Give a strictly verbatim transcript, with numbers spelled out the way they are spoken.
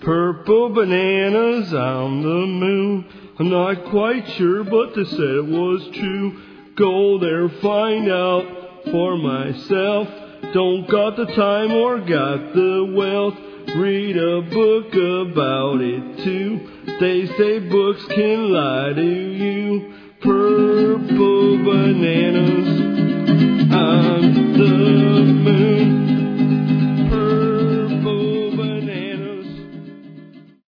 Purple bananas on the moon. I'm not quite sure, but they said it was true. Go there, find out for myself. Don't got the time or got the wealth. Read a book about it too. They say books can lie to you. Purple banana.